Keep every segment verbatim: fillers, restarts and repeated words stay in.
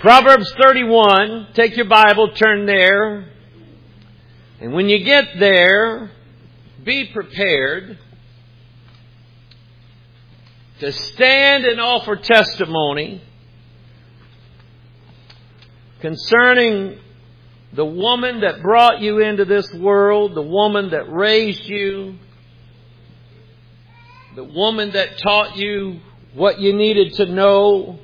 Proverbs thirty-one, take your Bible, turn there. And when you get there, be prepared to stand and offer testimony concerning the woman that brought you into this world, the woman that raised you, the woman that taught you what you needed to know.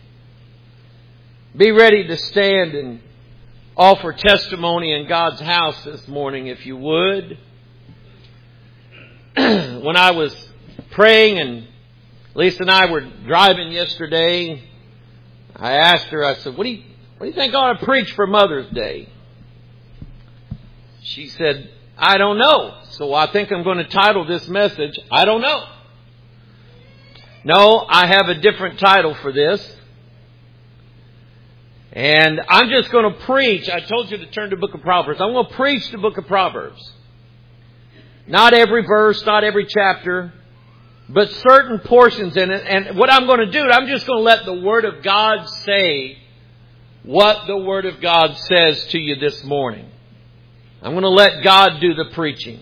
Be ready to stand and offer testimony in God's house this morning, if you would. When I was praying and Lisa and I were driving yesterday, I asked her, I said, what do you, what do you think I ought to preach for Mother's Day? She said, I don't know. So I think I'm going to title this message, I don't know. No, I have a different title for this. And I'm just going to preach. I told you to turn to the book of Proverbs. I'm going to preach the book of Proverbs. Not every verse, not every chapter, but certain portions in it. And what I'm going to do, I'm just going to let the Word of God say what the Word of God says to you this morning. I'm going to let God do the preaching.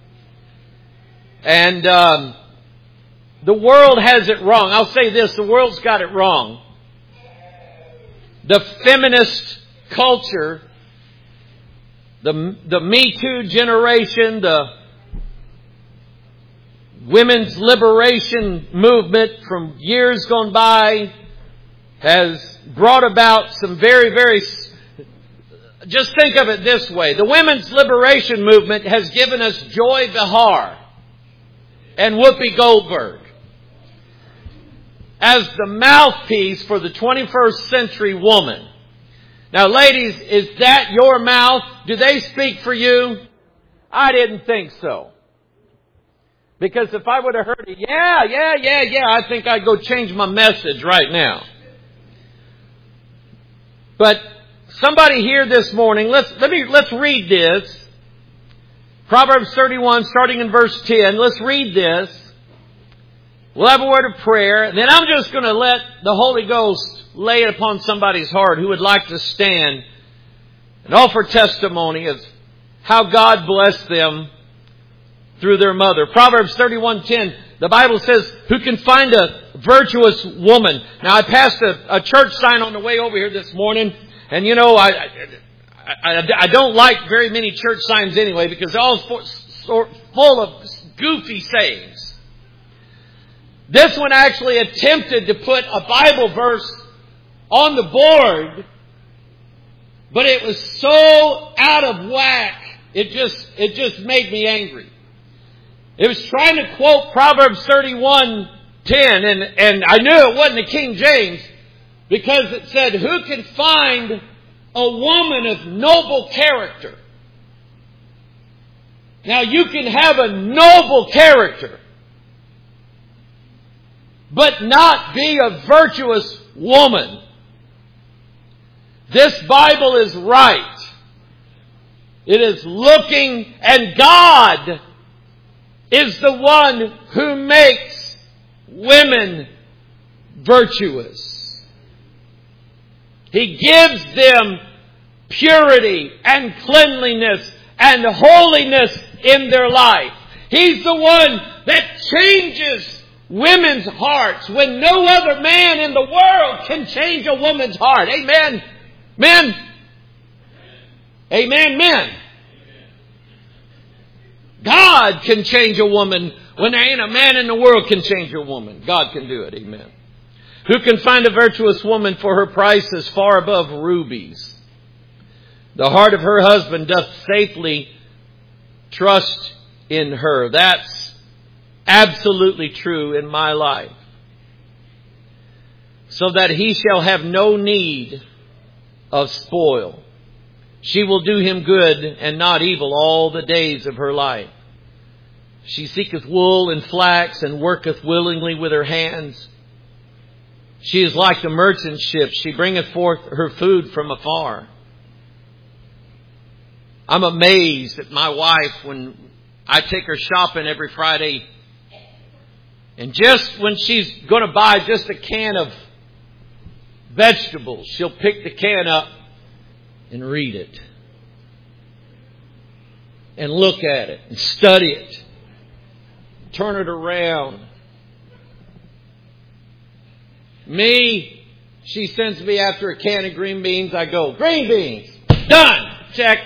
And um, the world has it wrong. I'll say this, the world's got it wrong. The feminist culture, the, the Me Too generation, the women's liberation movement from years gone by has brought about some very, very... Just think of it this way. The women's liberation movement has given us Joy Behar and Whoopi Goldberg as the mouthpiece for the twenty-first century woman. Now, ladies, is that your mouth? Do they speak for you? I didn't think so. Because if I would have heard it, yeah, yeah, yeah, yeah, I think I'd go change my message right now. But somebody here this morning, let's let me let's read this. Proverbs thirty-one, starting in verse ten. Let's read this. We'll have a word of prayer. And then I'm just going to let the Holy Ghost lay it upon somebody's heart who would like to stand and offer testimony of how God blessed them through their mother. Proverbs thirty-one ten, the Bible says, who can find a virtuous woman? Now, I passed a, a church sign on the way over here this morning. And you know, I, I, I don't like very many church signs anyway because they're all full of goofy sayings. This one actually attempted to put a Bible verse on the board, but it was so out of whack, it just, it just made me angry. It was trying to quote Proverbs thirty-one ten, and, and I knew it wasn't the King James, because it said, who can find a woman of noble character? Now, you can have a noble character, but not be a virtuous woman. This Bible is right. It is looking, and God is the one who makes women virtuous. He gives them purity and cleanliness and holiness in their life. He's the one that changes women's hearts when no other man in the world can change a woman's heart. Amen. Men. Amen. Men. God can change a woman when there ain't a man in the world can change a woman. God can do it. Amen. Who can find a virtuous woman, for her price is far above rubies? The heart of her husband doth safely trust in her. That's absolutely true in my life. So that he shall have no need of spoil. She will do him good and not evil all the days of her life. She seeketh wool and flax and worketh willingly with her hands. She is like the merchant ship. She bringeth forth her food from afar. I'm amazed at my wife when I take her shopping every Friday. And just when she's going to buy just a can of vegetables, she'll pick the can up and read it. And look at it and study it. Turn it around. Me, she sends me after a can of green beans. I go, green beans. Done. Check.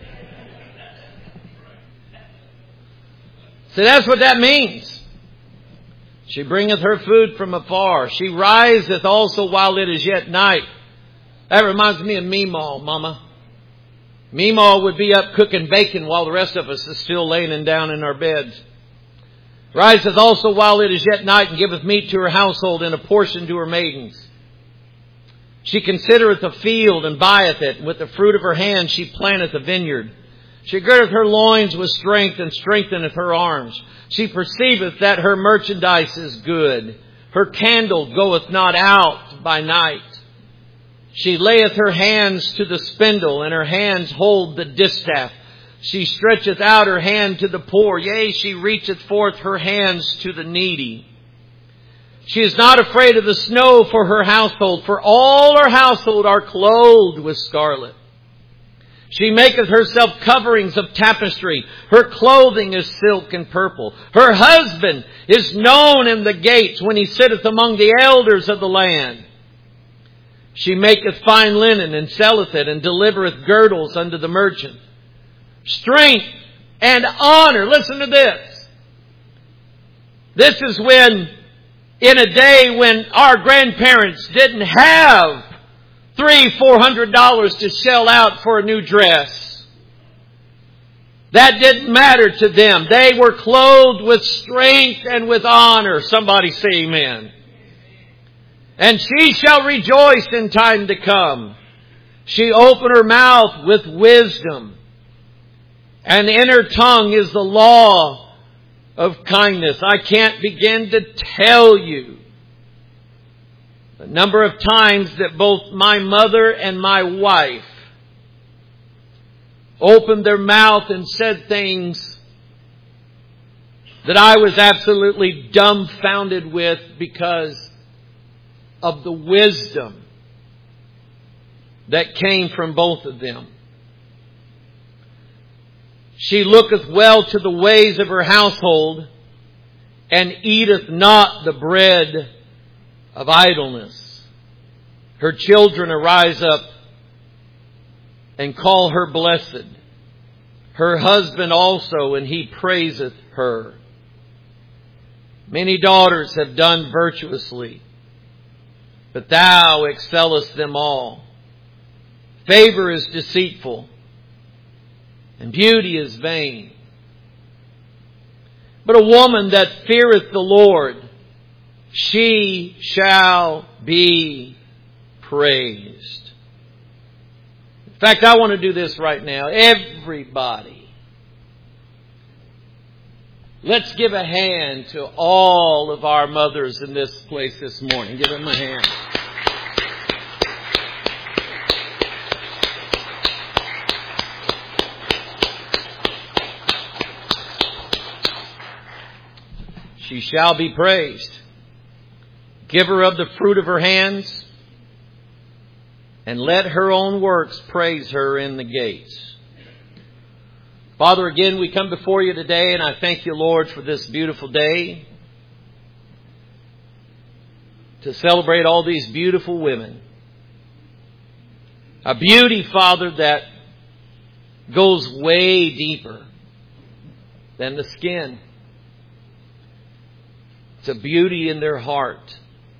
So that's what that means. She bringeth her food from afar. She riseth also while it is yet night. That reminds me of Meemaw, Mama. Meemaw would be up cooking bacon while the rest of us is still laying down in our beds. Riseth also while it is yet night, and giveth meat to her household, and a portion to her maidens. She considereth a field, and buyeth it, and with the fruit of her hand she planteth a vineyard. She girdeth her loins with strength, and strengtheneth her arms. She perceiveth that her merchandise is good. Her candle goeth not out by night. She layeth her hands to the spindle, and her hands hold the distaff. She stretcheth out her hand to the poor. Yea, she reacheth forth her hands to the needy. She is not afraid of the snow for her household, for all her household are clothed with scarlet. She maketh herself coverings of tapestry. Her clothing is silk and purple. Her husband is known in the gates when he sitteth among the elders of the land. She maketh fine linen and selleth it, and delivereth girdles unto the merchant. Strength and honor. Listen to this. This is when, in a day when our grandparents didn't have three, four hundred dollars to shell out for a new dress. That didn't matter to them. They were clothed with strength and with honor. Somebody say amen. And she shall rejoice in time to come. She opened her mouth with wisdom, and in her tongue is the law of kindness. I can't begin to tell you the number of times that both my mother and my wife opened their mouth and said things that I was absolutely dumbfounded with because of the wisdom that came from both of them. She looketh well to the ways of her household, and eateth not the bread of idleness. Her children arise up and call her blessed. Her husband also, and he praiseth her. Many daughters have done virtuously, but thou excellest them all. Favor is deceitful, and beauty is vain. But a woman that feareth the Lord, she shall be praised. In fact, I want to do this right now. Everybody, let's give a hand to all of our mothers in this place this morning. Give them a hand. She shall be praised. Give her of the fruit of her hands, and let her own works praise her in the gates. Father, again, we come before you today, and I thank you, Lord, for this beautiful day to celebrate all these beautiful women. A beauty, Father, that goes way deeper than the skin. It's a beauty in their heart.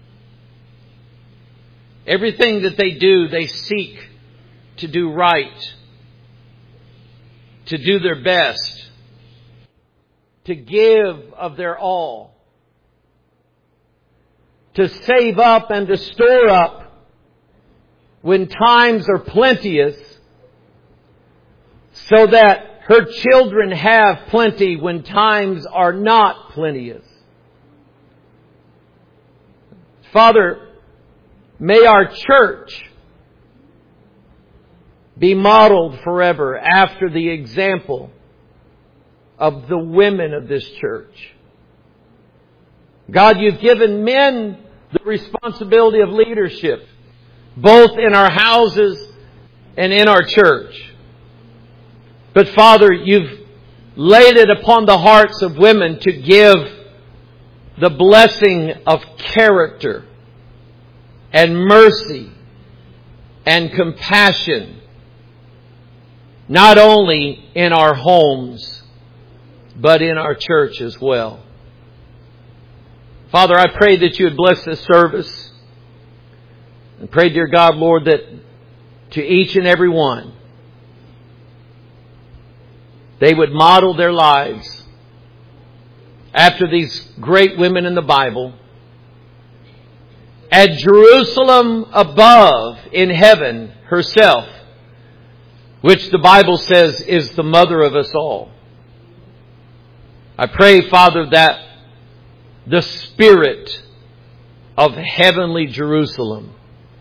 Everything that they do, they seek to do right, to do their best, to give of their all, to save up and to store up when times are plenteous, so that her children have plenty when times are not plenteous. Father, may our church be modeled forever after the example of the women of this church. God, you've given men the responsibility of leadership. both in our houses and in our church. But Father, You've laid it upon the hearts of women to give the blessing of character and mercy and compassion, not only in our homes, but in our church as well. Father, I pray that You would bless this service. And pray, dear God, Lord, that to each and every one, they would model their lives after these great women in the Bible. At Jerusalem above in heaven herself, which the Bible says is the mother of us all. I pray, Father, that the spirit of heavenly Jerusalem,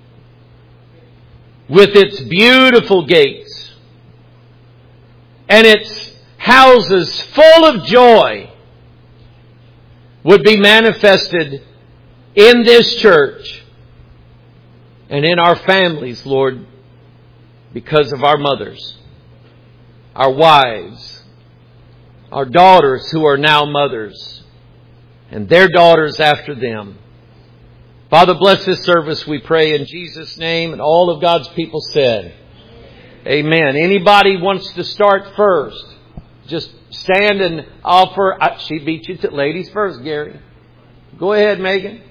with its beautiful gates and its houses full of joy, would be manifested in this church and in our families, Lord, because of our mothers, our wives, our daughters who are now mothers, and their daughters after them. Father, bless this service, we pray in Jesus' name. And all of God's people said, Amen. Anybody wants to start first, just stand and offer. She beat you to ladies first, Gary. Go ahead, Megan.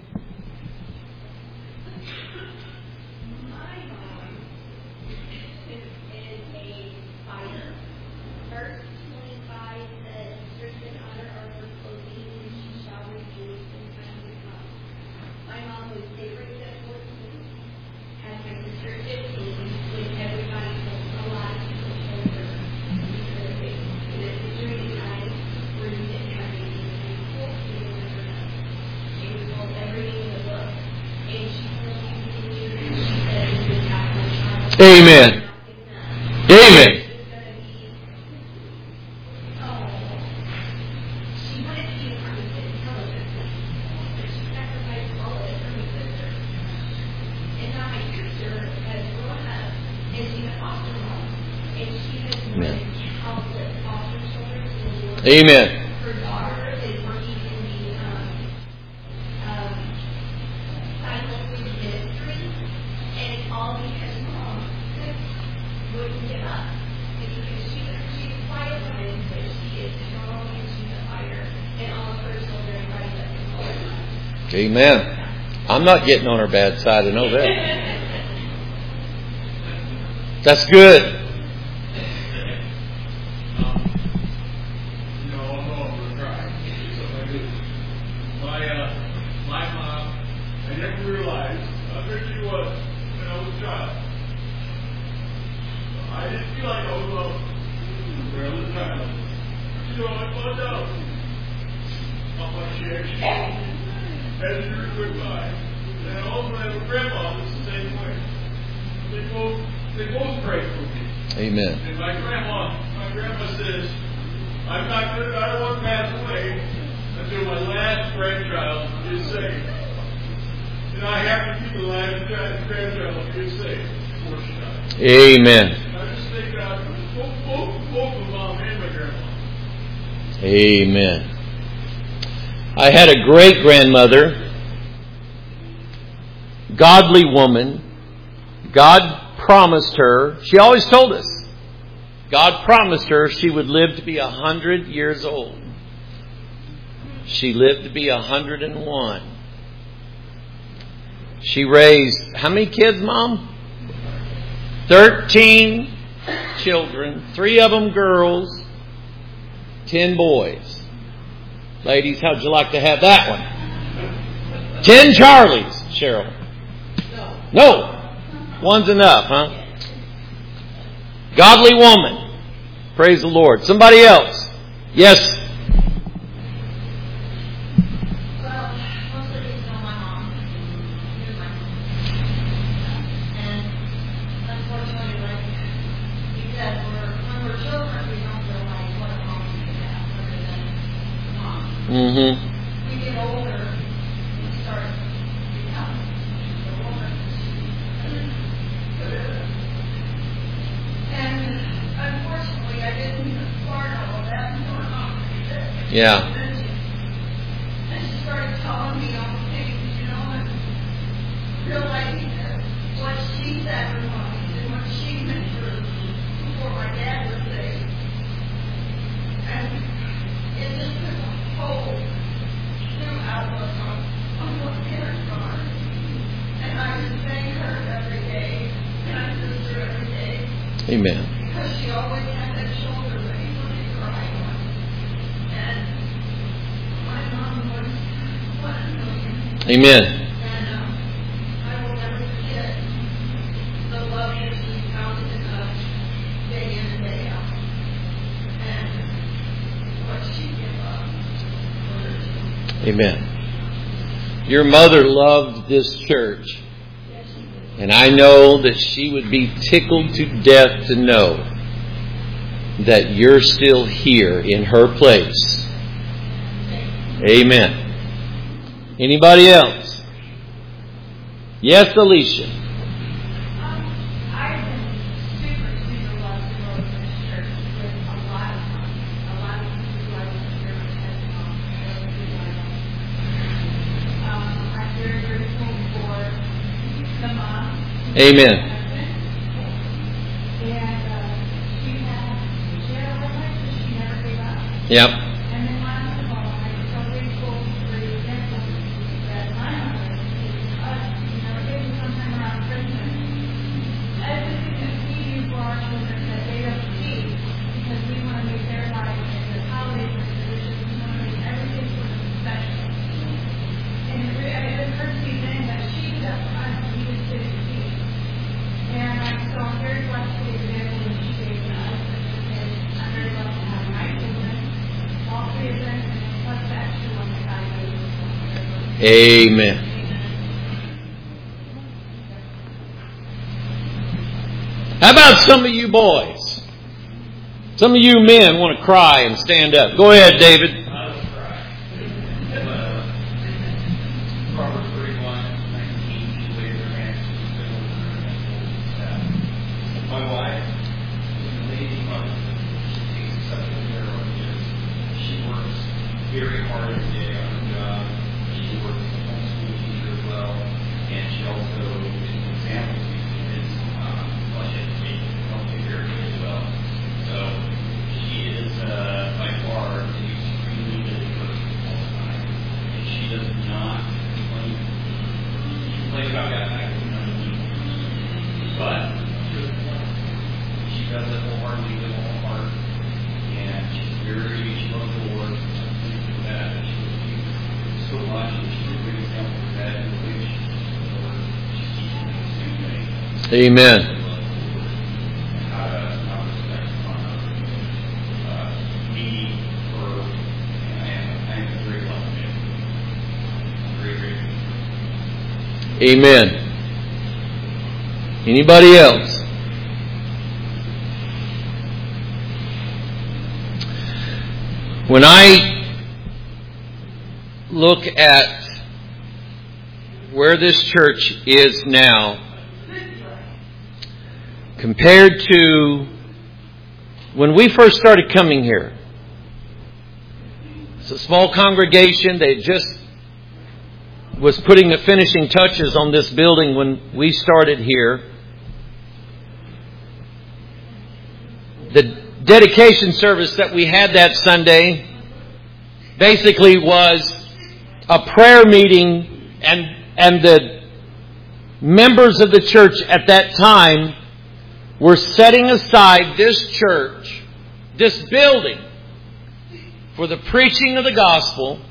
Amen. Amen. Amen. Amen. Amen. I'm not getting on her bad side, I know that. That's good. Amen. And my grandma, my grandma says, I'm not good, I don't want to pass away until my last grandchild is saved. And I have to keep the last grandchild is saved before she dies. Amen. I just think God, both, both, both of mom and my grandma. Amen. I had a great grandmother, godly woman. God promised her, she always told us, God promised her she would live to be a hundred years old. She lived to be a hundred and one. She raised, how many kids, Mom? Thirteen children, three of them girls, ten boys. Ladies, how'd you like to have that one? Ten Charlies, Cheryl. No. One's enough, huh? Godly woman. Praise the Lord. Somebody else. Yes. Well, most of these know my mom. Here's my mom. And unfortunately, like you said, we're, when we're children, we don't realize what a mom we have other than mom. Mm-hmm. We get older, we start becoming the woman. Yeah. And she started telling me all the things, you know, and realizing that what she sacrificed and what she went through before my dad was saved. And it just took a whole new outlook on, on what parents are. And I just thank her every day, and I miss her every day. Amen. Because she always had that shoulder that you wouldn't cry on. And my mom was one in a million. Amen. And um, I will never forget the love that she found in us day in and day out. And what she gave up for her children. Amen. Your mother loved this church. And I know that she would be tickled to death to know that you're still here in her place. Amen. Anybody else? Yes, Alicia. Um, I've been super, super blessed to go to this church with a lot of fun. A lot of people who I was here with testimony. Um, I'm very grateful for the mom. Amen. And uh, she had, she had a life that she never gave up. Yep. And then last of all, I'm so grateful for the example that my mother gave us. You know, it gave me sometime around Christmas. Everything that we do for our children that they don't see, because we want to make their life and the holidays and traditions, we want to make everything sort of special. And it, it occurred to me then that she did that for us, and we just didn't see it. And I'm so I'm very blessed for the example that she gave to us. And I'm very blessed to have my children, all three of them, and plus the extra one that God gave us. Amen. How about some of you boys? Some of you men want to cry and stand up. Go ahead, David. I will cry. Uh, Proverbs thirty-one, nineteen, she lays her hands to the middle of her staff. My wife is a lady mother. She takes exceptional care of her kids. She works very hard every day on her job. She works as a homeschool teacher as well. And she also is an example to kids. Um, well, she has to take, help take care of kids as well. So she is uh, by far an extremely busy person all the time. And she does not complain. She complains about that fact that we don't need to. But she doesn't complain. She does it wholeheartedly with all her heart. And she's very, she loves the Lord. She's for that. And she loves Jesus so much. And she's a great example of that in the way she's the Lord. She's teaching me the same way. Amen. How to, how to respect one another. Uh, me, her, and I am, I am a very loving man. I'm very grateful. Amen. Anybody else? When I look at where this church is now, compared to when we first started coming here, it's a small congregation. They just was putting the finishing touches on this building when we started here. The dedication service that we had that Sunday basically was a prayer meeting, and and the members of the church at that time were setting aside this church, this building, for the preaching of the gospel,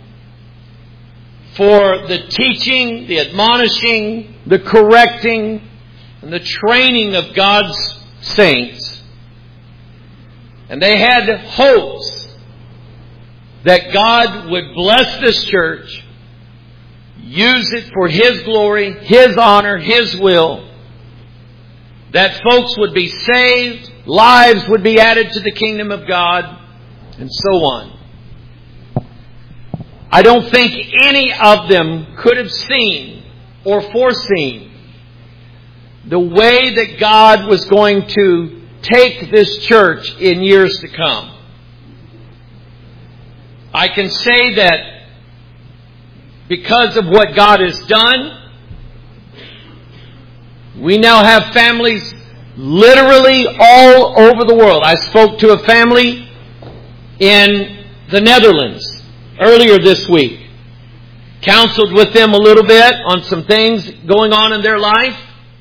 for the teaching, the admonishing, the correcting, and the training of God's saints. And they had hopes that God would bless this church, use it for His glory, His honor, His will, that folks would be saved, lives would be added to the kingdom of God, and so on. I don't think any of them could have seen or foreseen the way that God was going to take this church in years to come. I can say that because of what God has done, we now have families literally all over the world. I spoke to a family in the Netherlands earlier this week. Counseled with them a little bit on some things going on in their life.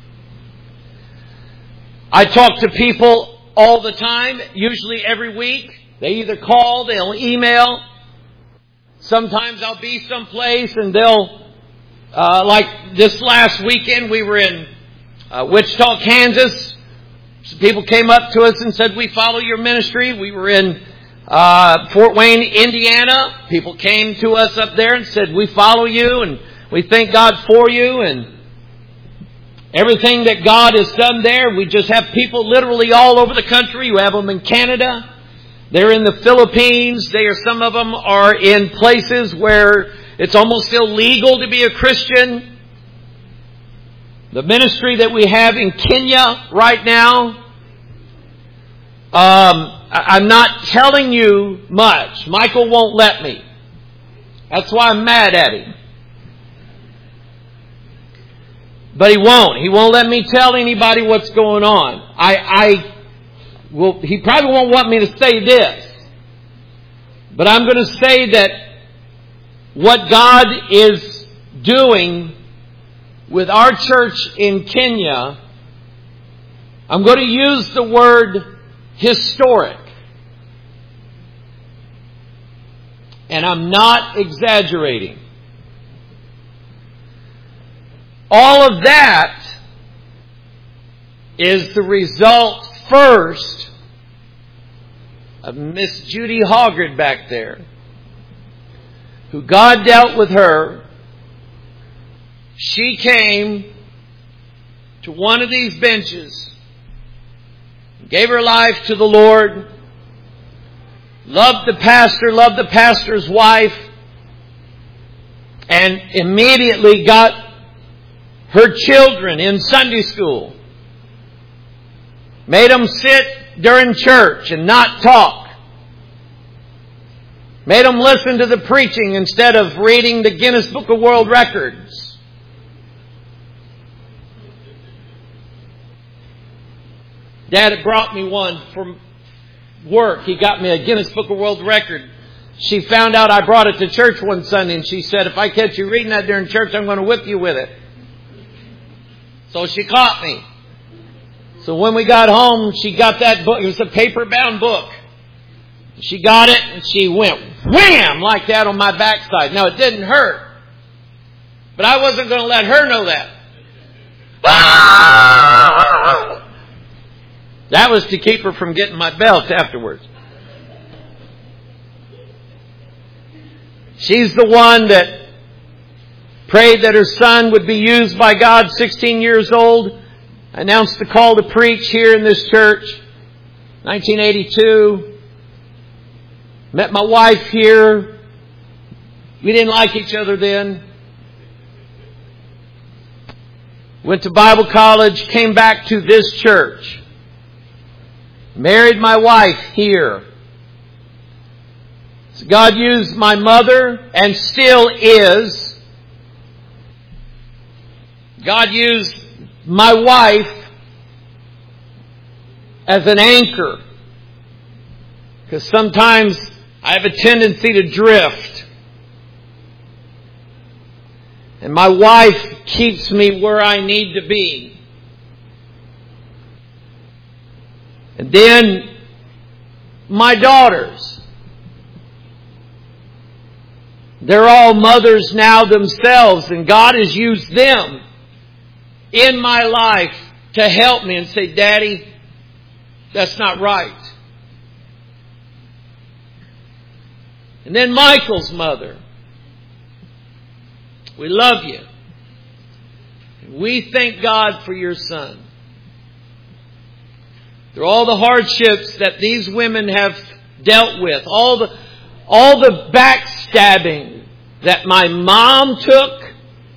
I talk to people all the time, usually every week. They either call, they'll email. Sometimes I'll be someplace and they'll, uh, like this last weekend we were in uh, Wichita, Kansas. Some people came up to us and said, we follow your ministry. We were in uh, Fort Wayne, Indiana. People came to us up there and said, we follow you and we thank God for you and everything that God has done there. We just have people literally all over the country. You have them in Canada. They're in the Philippines. They are, some of them are in places where it's almost illegal to be a Christian. The ministry that we have in Kenya right now, um, I'm not telling you much. Michael won't let me. That's why I'm mad at him. But he won't. He won't let me tell anybody what's going on. I, I will, he probably won't want me to say this. But I'm going to say that what God is doing with our church in Kenya, I'm going to use the word historic. And I'm not exaggerating. All of that is the result first of Miss Judy Hoggard back there, who God dealt with her. She came to one of these benches, gave her life to the Lord, loved the pastor, loved the pastor's wife, and immediately got her children in Sunday school. Made them sit during church and not talk. Made them listen to the preaching instead of reading the Guinness Book of World Records. Dad had brought me one from work. He got me a Guinness Book of World Record. She found out I brought it to church one Sunday and she said, if I catch you reading that during church, I'm going to whip you with it. So she caught me. So when we got home, she got that book. It was a paper-bound book. She got it and she went wham like that on my backside. Now, it didn't hurt. But I wasn't going to let her know that. That was to keep her from getting my belt afterwards. She's the one that prayed that her son would be used by God, sixteen years old. Announced the call to preach here in this church. nineteen eighty-two. Met my wife here. We didn't like each other then. Went to Bible college, came back to this church. Married my wife here. So God used my mother, and still is. God used my wife as an anchor. Because sometimes I have a tendency to drift. And my wife keeps me where I need to be. And then my daughters. They're all mothers now themselves, and God has used them in my life to help me and say, Daddy, that's not right. And then Michael's mother. We love you. We thank God for your son. Through all the hardships that these women have dealt with, all the, all the backstabbing that my mom took,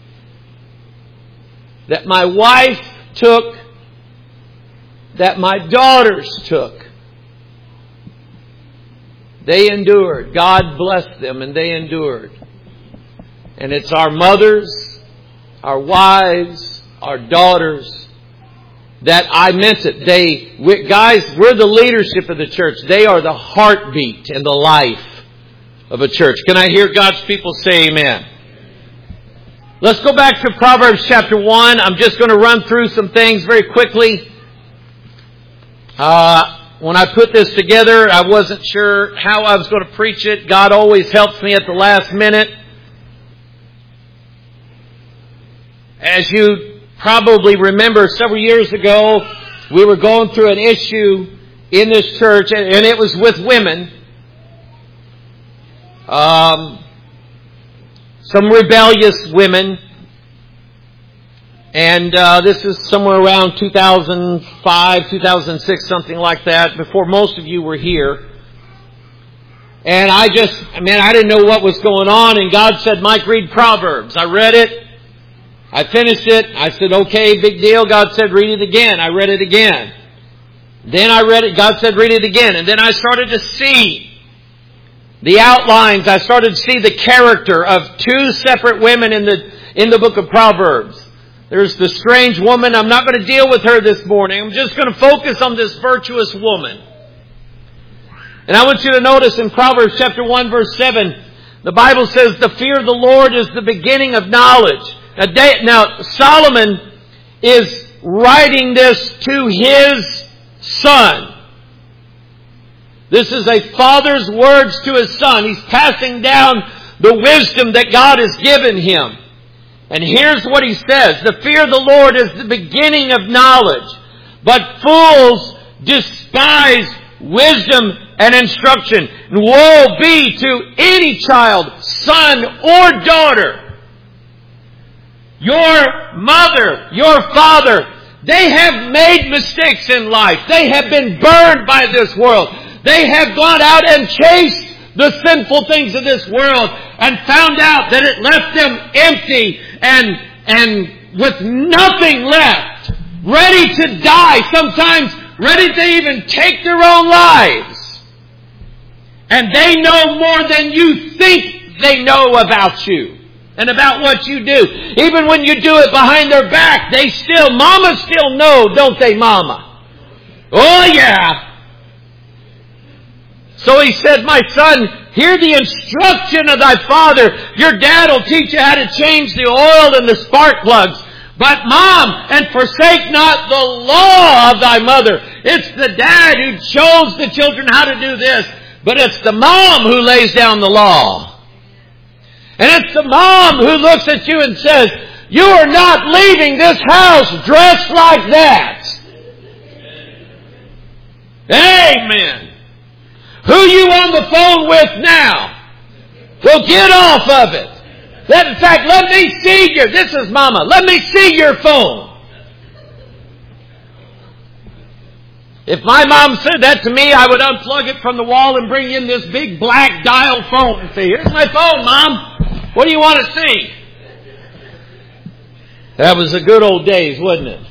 that my wife took, that my daughters took. They endured. God blessed them and they endured. And it's our mothers, our wives, our daughters that I meant it. They, we, guys, we're the leadership of the church. They are the heartbeat and the life of a church. Can I hear God's people say amen? Let's go back to Proverbs chapter one. I'm just going to run through some things very quickly. Uh, when I put this together, I wasn't sure how I was going to preach it. God always helps me at the last minute. As you probably remember, several years ago, we were going through an issue in this church, and it was with women. Um, some rebellious women. And uh, this is somewhere around two thousand five, two thousand six, something like that, before most of you were here. And I just, man, I didn't know what was going on. And God said, Mike, read Proverbs. I read it. I finished it. I said, okay, big deal. God said, read it again. I read it again. Then I read it. God said, read it again. And then I started to see the outlines. I started to see the character of two separate women in the in the book of Proverbs. There's the strange woman. I'm not going to deal with her this morning. I'm just going to focus on this virtuous woman. And I want you to notice in Proverbs chapter one, verse seven, the Bible says, the fear of the Lord is the beginning of knowledge. Now, now Solomon is writing this to his son. This is a father's words to his son. He's passing down the wisdom that God has given him. And here's what he says. The fear of the Lord is the beginning of knowledge, but fools despise wisdom and instruction. And woe be to any child, son or daughter. Your mother, your father, they have made mistakes in life. They have been burned by this world. They have gone out and chased the sinful things of this world and found out that it left them empty and and with nothing left, ready to die, sometimes ready to even take their own lives. And they know more than you think they know about you and about what you do. Even when you do it behind their back, they still, mama still know, don't they, mama? Oh yeah. So he said, my son, hear the instruction of thy father. Your dad will teach you how to change the oil and the spark plugs. But mom, and forsake not the law of thy mother. It's the dad who shows the children how to do this. But it's the mom who lays down the law. And it's the mom who looks at you and says, you are not leaving this house dressed like that. Amen. Who you on the phone with now? Well, get off of it. Let, in fact, let me see your, this is mama, let me see your phone. If my mom said that to me, I would unplug it from the wall and bring in this big black dial phone and say, here's my phone, Mom. What do you want to see? That was the good old days, wasn't it?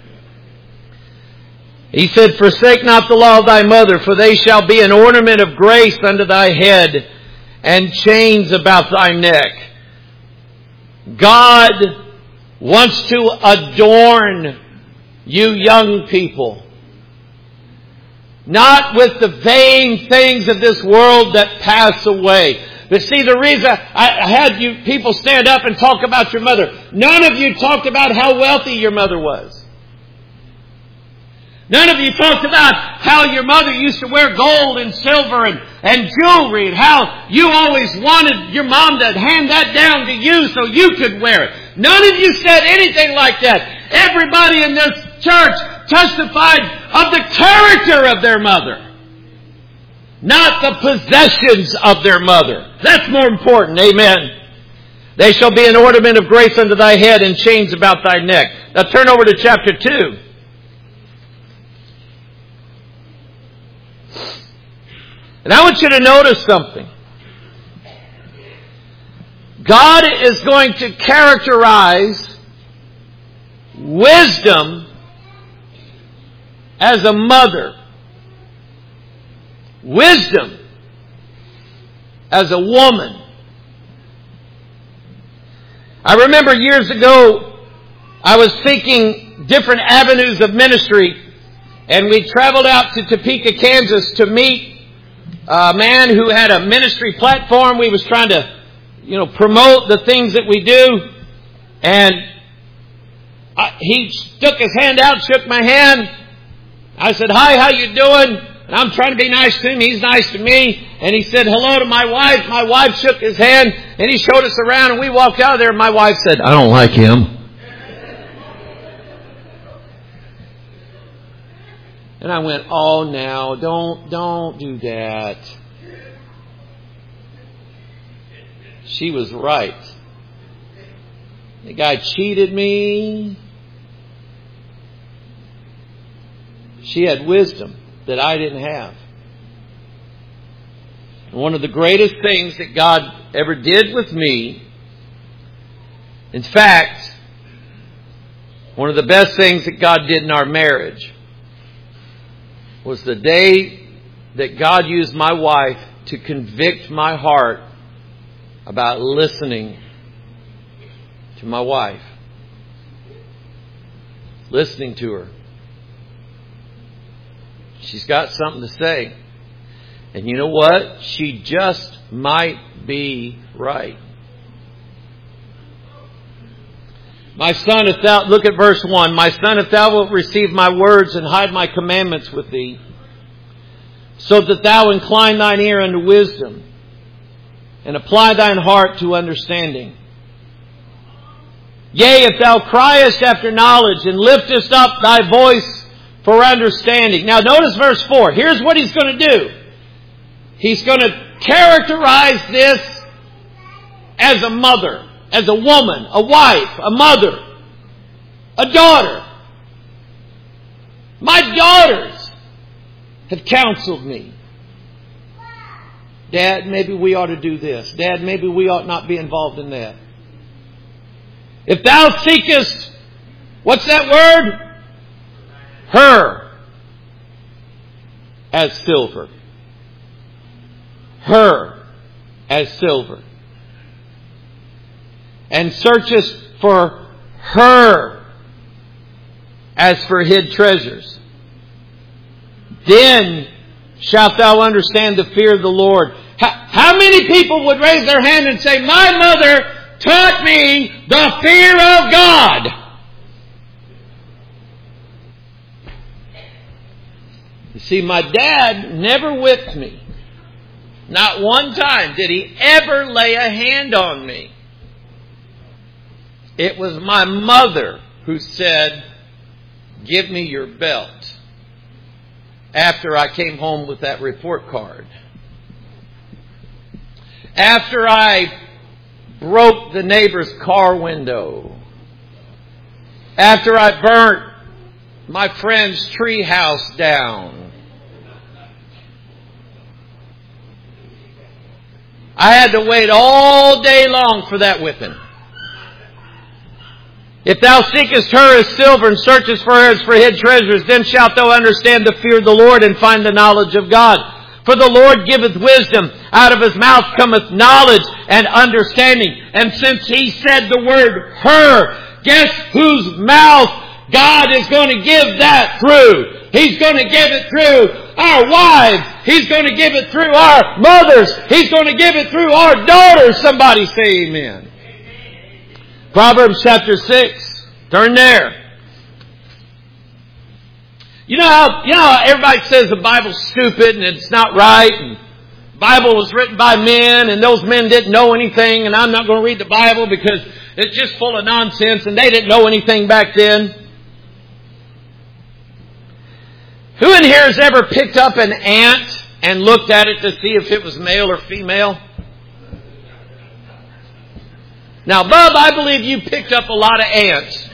He said, forsake not the law of thy mother, for they shall be an ornament of grace unto thy head, and chains about thy neck. God wants to adorn you young people. Not with the vain things of this world that pass away. But see, the reason I had you people stand up and talk about your mother. None of you talked about how wealthy your mother was. None of you talked about how your mother used to wear gold and silver and, and jewelry, and how you always wanted your mom to hand that down to you so you could wear it. None of you said anything like that. Everybody in this church testified of the character of their mother, not the possessions of their mother. That's more important. Amen. They shall be an ornament of grace unto thy head, and chains about thy neck. Now turn over to chapter two. And I want you to notice something. God is going to characterize wisdom as a mother. Wisdom as a woman. I remember years ago, I was seeking different avenues of ministry, and we traveled out to Topeka, Kansas to meet a man who had a ministry platform. We was trying to, you know, promote the things that we do. And I, he stuck his hand out, shook my hand. I said, "Hi, how you doing?" And I'm trying to be nice to him. He's nice to me. And he said hello to my wife. My wife shook his hand, and he showed us around, and we walked out of there. And my wife said, "I don't like him." And I went, "Oh, now, don't, don't do that." She was right. The guy cheated me. She had wisdom that I didn't have. And one of the greatest things that God ever did with me, in fact, one of the best things that God did in our marriage, was the day that God used my wife to convict my heart about listening to my wife. Listening to her. She's got something to say. And you know what? She just might be right. My son, if thou, look at verse one. My son, if thou wilt receive my words and hide my commandments with thee, so that thou incline thine ear unto wisdom, and apply thine heart to understanding. Yea, if thou criest after knowledge, and liftest up thy voice for understanding. Now notice verse four. Here's what he's going to do. He's going to characterize this as a mother, as a woman, a wife, a mother, a daughter. My daughters have counseled me. Dad, maybe we ought to do this. Dad, maybe we ought not be involved in that. If thou seekest, what's that word? Her as silver. Her as silver. And searchest for her as for hid treasures, then shalt thou understand the fear of the Lord. How, how many people would raise their hand and say, "My mother taught me the fear of God"? You see, my dad never whipped me. Not one time did he ever lay a hand on me. It was my mother who said, "Give me your belt," after I came home with that report card. After I broke the neighbor's car window. After I burnt my friend's tree house down. I had to wait all day long for that whipping. If thou seekest her as silver and searchest for her as for hid treasures, then shalt thou understand the fear of the Lord and find the knowledge of God. For the Lord giveth wisdom. Out of his mouth cometh knowledge and understanding. And since he said the word her, guess whose mouth God is going to give that through? He's going to give it through our wives. He's going to give it through our mothers. He's going to give it through our daughters. Somebody say amen. Proverbs chapter six. Turn there. You know how, you know how everybody says the Bible's stupid and it's not right, and the Bible was written by men and those men didn't know anything, and I'm not going to read the Bible because it's just full of nonsense and they didn't know anything back then. Who in here has ever picked up an ant and looked at it to see if it was male or female? Now, Bub, I believe you picked up a lot of ants.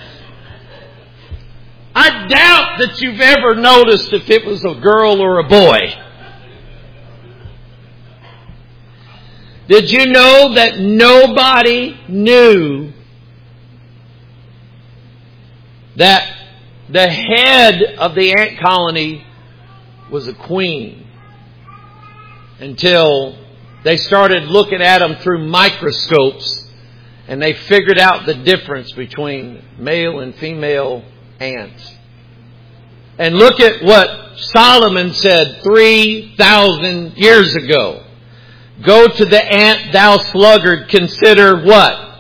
I doubt that you've ever noticed if it was a girl or a boy. Did you know that nobody knew that the head of the ant colony was a queen until They started looking at them through microscopes, and they figured out the difference between male and female ants. And look at what Solomon said three thousand years ago. Go to the ant, thou sluggard, consider what?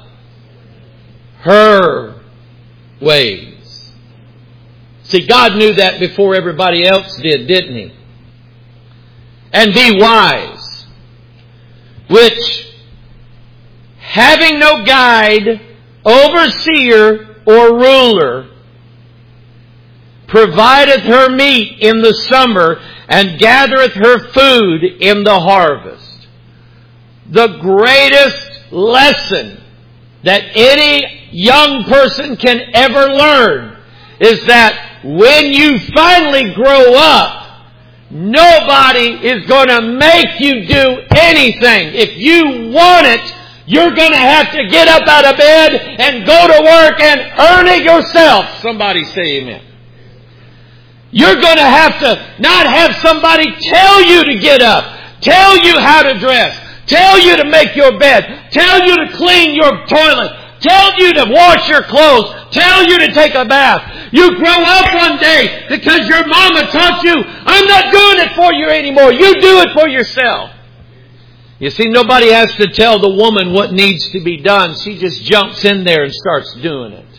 Her ways. See, God knew that before everybody else did, didn't He? And be wise, which, having no guide, overseer, or ruler, provideth her meat in the summer, and gathereth her food in the harvest. The greatest lesson that any young person can ever learn is that when you finally grow up, nobody is going to make you do anything. If you want it, you're going to have to get up out of bed and go to work and earn it yourself. Somebody say amen. You're going to have to not have somebody tell you to get up, tell you how to dress, tell you to make your bed, tell you to clean your toilet, tell you to wash your clothes, tell you to take a bath. You grow up one day because your mama taught you, I'm not doing it for you anymore. You do it for yourself. You see, nobody has to tell the woman what needs to be done. She just jumps in there and starts doing it.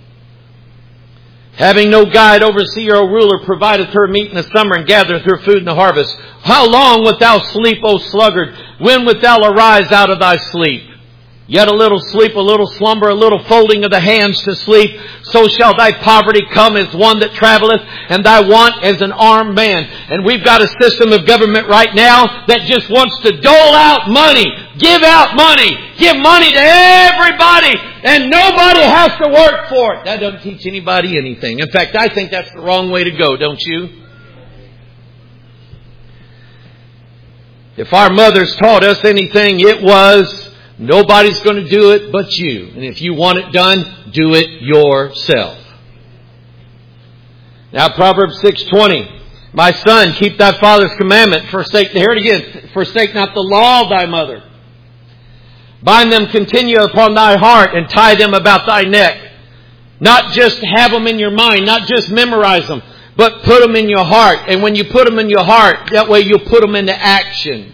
Having no guide, overseer, or ruler, provideth her meat in the summer and gathereth her food in the harvest. How long wilt thou sleep, O sluggard? When wilt thou arise out of thy sleep? Yet a little sleep, a little slumber, a little folding of the hands to sleep. So shall thy poverty come as one that traveleth, and thy want as an armed man. And we've got a system of government right now that just wants to dole out money, give out money, give money to everybody, and nobody has to work for it. That doesn't teach anybody anything. In fact, I think that's the wrong way to go, don't you? If our mothers taught us anything, it was, nobody's going to do it but you. And if you want it done, do it yourself. Now Proverbs six twenty. My son, keep thy father's commandment. Forsake, hear it again. Forsake not the law of thy mother. Bind them continue upon thy heart and tie them about thy neck. Not just have them in your mind, not just memorize them, but put them in your heart. And when you put them in your heart, that way you'll put them into action.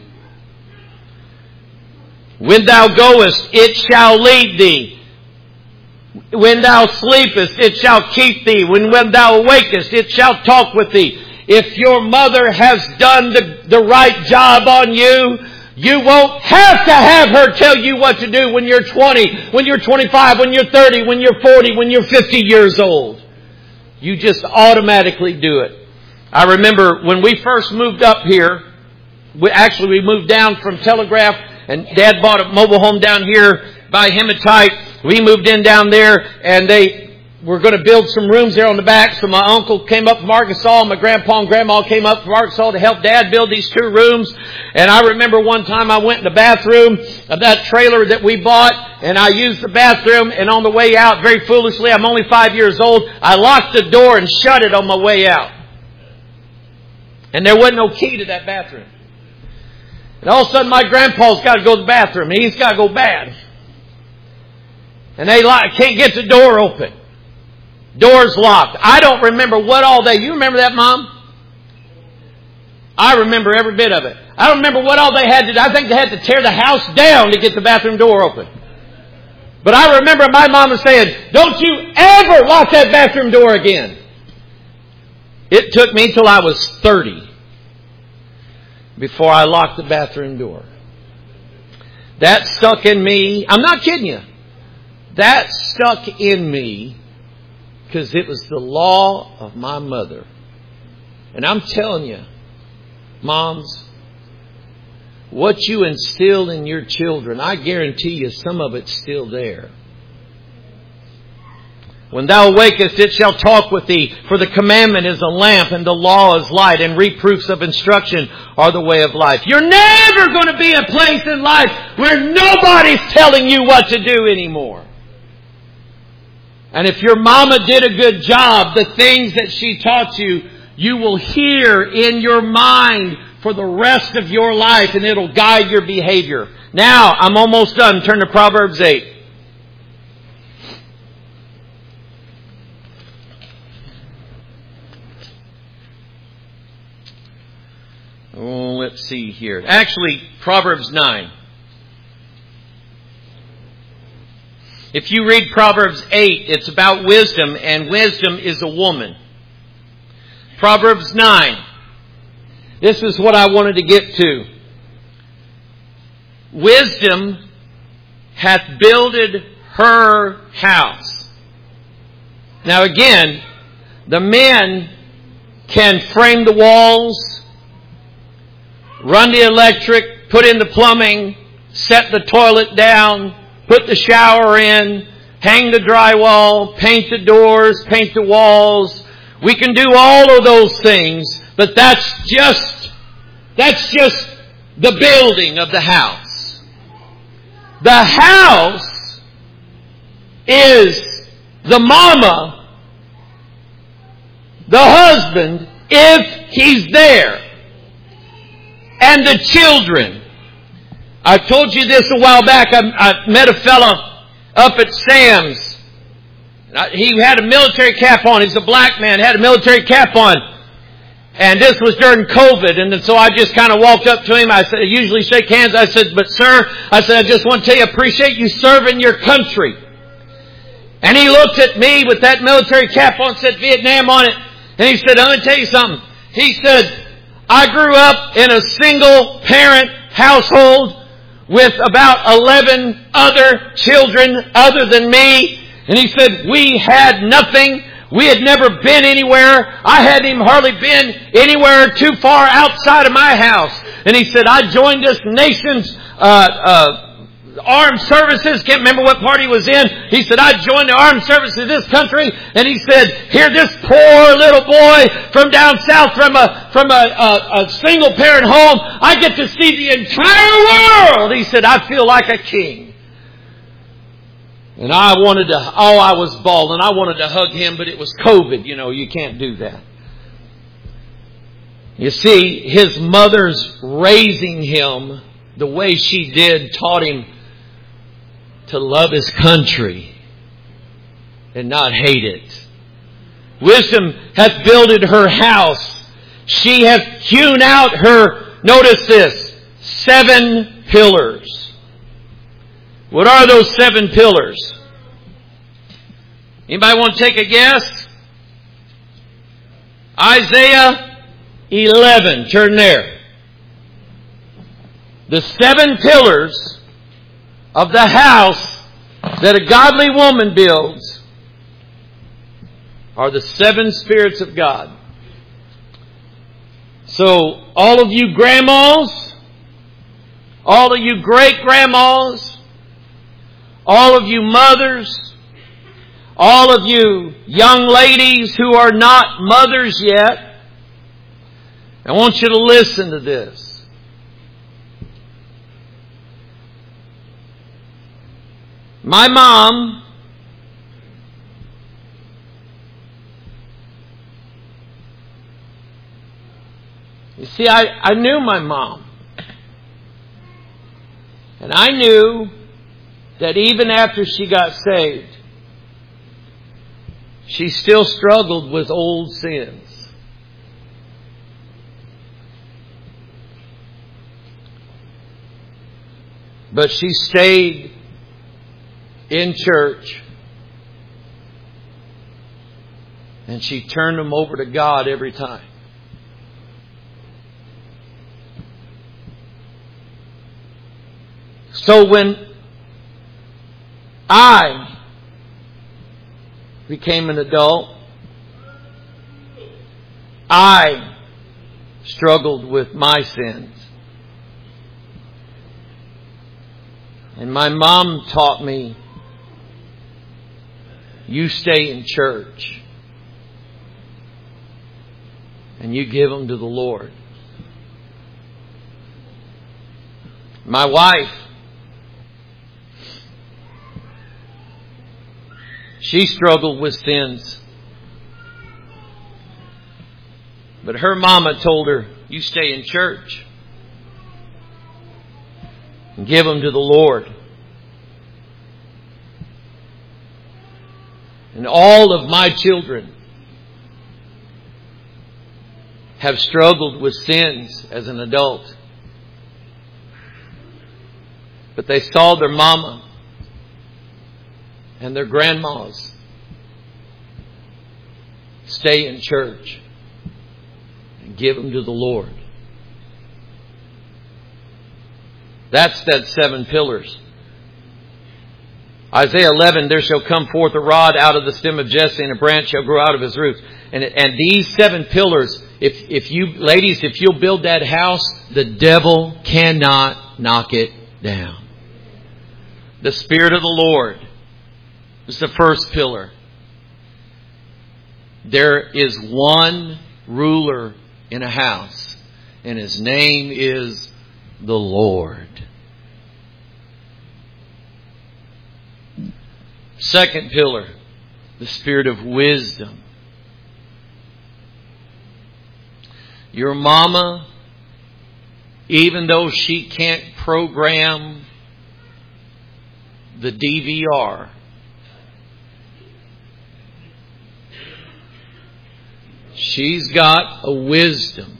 When thou goest, it shall lead thee. When thou sleepest, it shall keep thee. When, when thou awakest, it shall talk with thee. If your mother has done the, the right job on you, you won't have to have her tell you what to do when you're twenty, when you're twenty-five, when you're thirty, when you're forty, when you're fifty years old. You just automatically do it. I remember when we first moved up here, we, actually we moved down from Telegraph, and Dad bought a mobile home down here by Hematite. We moved in down there, and they were going to build some rooms there on the back. So my uncle came up from Arkansas. My grandpa and grandma came up from Arkansas to help Dad build these two rooms. And I remember one time I went in the bathroom of that trailer that we bought, and I used the bathroom. And on the way out, very foolishly, I'm only five years old, I locked the door and shut it on my way out. And there wasn't no key to that bathroom. And all of a sudden, my grandpa's got to go to the bathroom. And he's got to go bad. And they can't get the door open. Door's locked. I don't remember what all they... You remember that, Mom? I remember every bit of it. I don't remember what all they had to do. I think they had to tear the house down to get the bathroom door open. But I remember my mama saying, don't you ever lock that bathroom door again. It took me till I was thirty before I locked the bathroom door. That stuck in me. I'm not kidding you. That stuck in me because it was the law of my mother. And I'm telling you, moms, what you instill in your children, I guarantee you some of it's still there. When thou awakest, it shall talk with thee, for the commandment is a lamp and the law is light, and reproofs of instruction are the way of life. You're never going to be a place in life where nobody's telling you what to do anymore. And if your mama did a good job, the things that she taught you, you will hear in your mind for the rest of your life, and it'll guide your behavior. Now, I'm almost done. Turn to Proverbs eight. Oh, let's see here. Actually, Proverbs nine. If you read Proverbs eight, it's about wisdom, and wisdom is a woman. Proverbs nine. This is what I wanted to get to. Wisdom hath builded her house. Now again, the men can frame the walls, run the electric, put in the plumbing, set the toilet down, put the shower in, hang the drywall, paint the doors, paint the walls. We can do all of those things, but that's just, that's just the building of the house. The house is the mama, the husband, if he's there, and the children. I told you this a while back. I, I met a fellow up at Sam's. He had a military cap on. He's a black man, had a military cap on. And this was during COVID. And so I just kind of walked up to him. I said, I usually shake hands. I said, but sir, I said, I just want to tell you, I appreciate you serving your country. And he looked at me with that military cap on, said Vietnam on it. And he said, I'm going to tell you something. He said, I grew up in a single parent household with about eleven other children other than me. And he said, we had nothing. We had never been anywhere. I hadn't even hardly been anywhere too far outside of my house. And he said, I joined this nation's uh, uh, armed services. Can't remember what part he was in. He said, I joined the armed services of this country. And he said, here, this poor little boy from down south, from a from a, a, a single parent home, I get to see the entire world. He said, I feel like a king. And I wanted to, oh, I was bawling. I wanted to hug him, but it was COVID. You know, you can't do that. You see, his mother's raising him the way she did taught him to love his country and not hate it. Wisdom hath builded her house. She hath hewn out her, notice this, seven pillars. What are those seven pillars? Anybody want to take a guess? Isaiah eleven. Turn there. The seven pillars of the house that a godly woman builds are the seven spirits of God. So, all of you grandmas, all of you great-grandmas, all of you mothers, all of you young ladies who are not mothers yet, I want you to listen to this. My mom You see, I, I knew my mom. And I knew that even after she got saved, she still struggled with old sins. But she stayed in church. And she turned them over to God every time. So when I became an adult, I struggled with my sins. And my mom taught me, you stay in church and you give them to the Lord. My wife, she struggled with sins. But her mama told her, You stay in church. And give them to the Lord. And all of my children have struggled with sins as an adult. But they saw their mama and their grandmas stay in church and give them to the Lord. That's that seven pillars. Isaiah eleven, there shall come forth a rod out of the stem of Jesse, and a branch shall grow out of his roots. And, and these seven pillars, if, if you, ladies, if you'll build that house, the devil cannot knock it down. The Spirit of the Lord is the first pillar. There is one ruler in a house, and his name is the Lord. Second pillar, the Spirit of wisdom. Your mama, even though she can't program the D V R, she's got a wisdom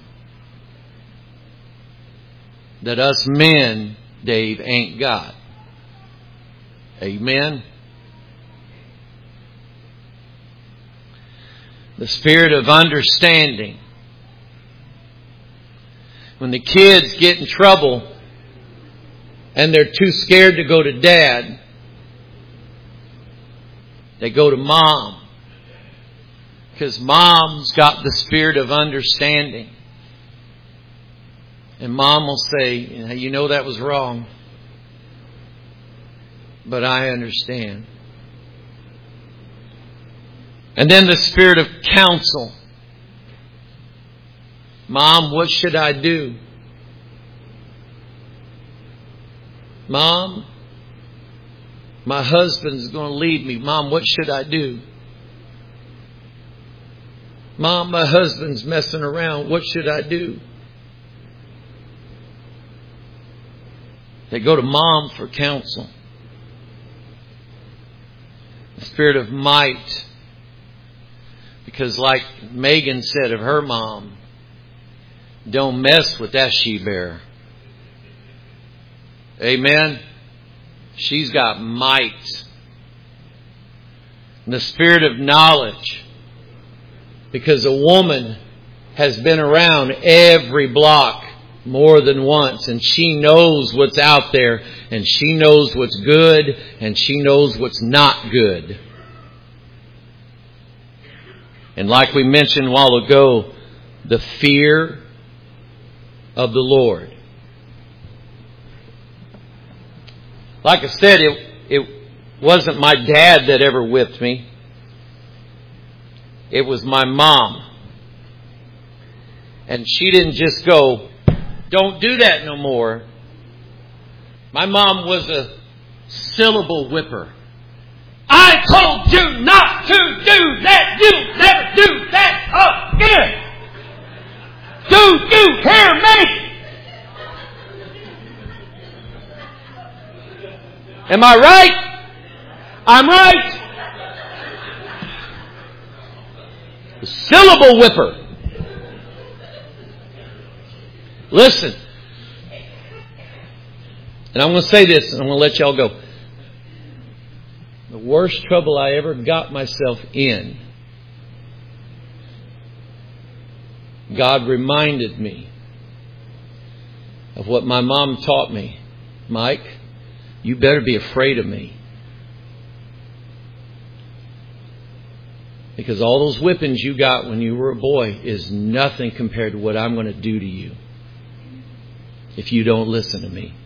that us men, Dave, ain't got. Amen? The spirit of understanding. When the kids get in trouble and they're too scared to go to dad, they go to mom. Because mom's got the spirit of understanding. And mom will say, you know that was wrong, but I understand. And then the spirit of counsel. Mom, what should I do? Mom, my husband's going to leave me. Mom, what should I do? Mom, my husband's messing around. What should I do? They go to mom for counsel. The spirit of might. Because like Megan said of her mom, don't mess with that she-bear. Amen? She's got might. And the spirit of knowledge. Because a woman has been around every block more than once. And she knows what's out there. And she knows what's good. And she knows what's not good. And like we mentioned a while ago, the fear of the Lord. Like I said, it, it wasn't my dad that ever whipped me. It was my mom. And she didn't just go, don't do that no more. My mom was a syllable whipper. I told you not to do that. You never do that again. Do you hear me? Am I right? I'm right. The syllable whipper. Listen. And I'm going to say this and I'm going to let y'all go. The worst trouble I ever got myself in, God reminded me of what my mom taught me. Mike, you better be afraid of me. Because all those whippings you got when you were a boy is nothing compared to what I'm going to do to you if you don't listen to me.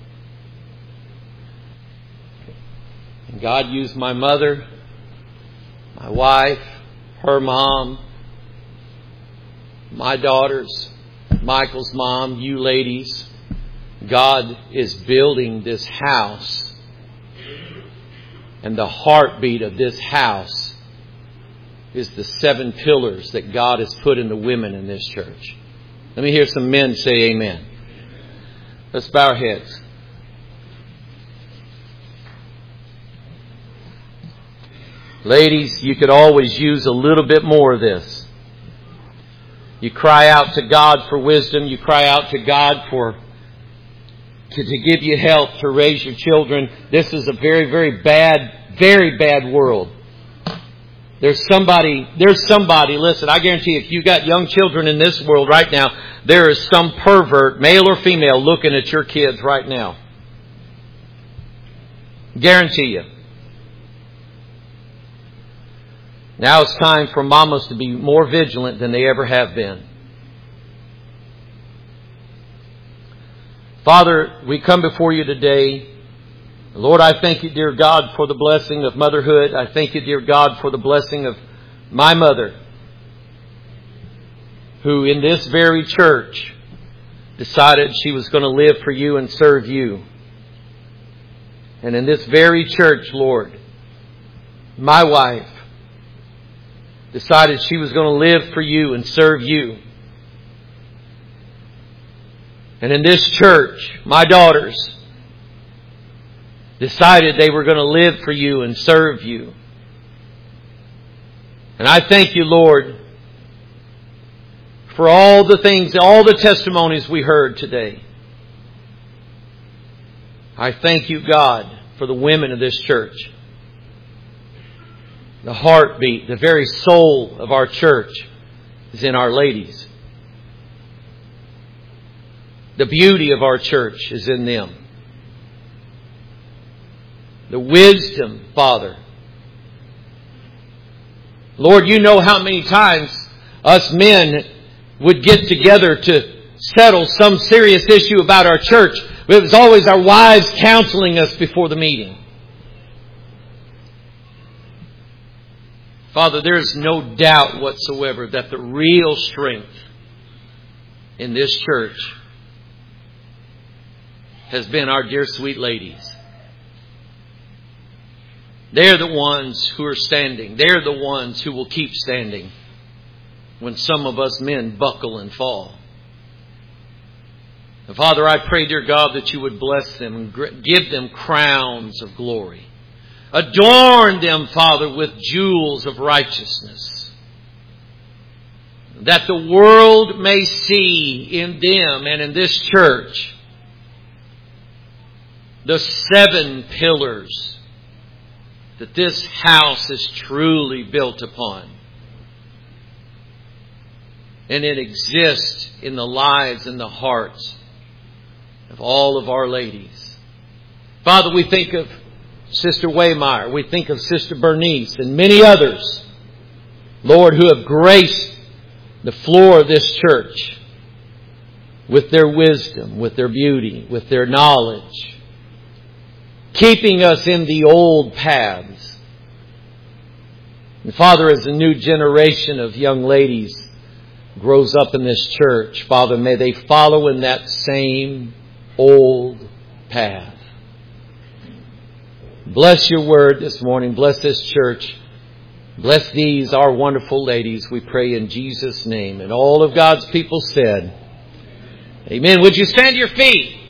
And God used my mother, my wife, her mom, my daughters, Michael's mom, you ladies. God is building this house. And the heartbeat of this house is the seven pillars that God has put in the women in this church. Let me hear some men say amen. Let's bow our heads. Ladies, you could always use a little bit more of this. You cry out to God for wisdom. You cry out to God for to, to give you help to raise your children. This is a very, very bad, very bad world. There's somebody, there's somebody, listen, I guarantee you, if you've got young children in this world right now, there is some pervert, male or female, looking at your kids right now. Guarantee you. Now it's time for mamas to be more vigilant than they ever have been. Father, we come before you today. Lord, I thank you, dear God, for the blessing of motherhood. I thank you, dear God, for the blessing of my mother, who in this very church decided she was going to live for you and serve you. And in this very church, Lord, my wife decided she was going to live for you and serve you. And in this church, my daughters decided they were going to live for you and serve you. And I thank you, Lord, for all the things, all the testimonies we heard today. I thank you, God, for the women of this church. The heartbeat, the very soul of our church is in our ladies. The beauty of our church is in them. The wisdom, Father. Lord, you know how many times us men would get together to settle some serious issue about our church. It was always our wives counseling us before the meeting. Father, there is no doubt whatsoever that the real strength in this church has been our dear sweet ladies. They're the ones who are standing. They're the ones who will keep standing when some of us men buckle and fall. And Father, I pray, dear God, that you would bless them and give them crowns of glory. Adorn them, Father, with jewels of righteousness, that the world may see in them and in this church the seven pillars that this house is truly built upon. And it exists in the lives and the hearts of all of our ladies. Father, we think of Sister Waymeyer. We think of Sister Bernice and many others, Lord, who have graced the floor of this church with their wisdom, with their beauty, with their knowledge, keeping us in the old paths. And Father, as a new generation of young ladies grows up in this church, Father, may they follow in that same old path. Bless your word this morning. Bless this church. Bless these, our wonderful ladies, we pray in Jesus' name. And all of God's people said, amen. Would you stand to your feet?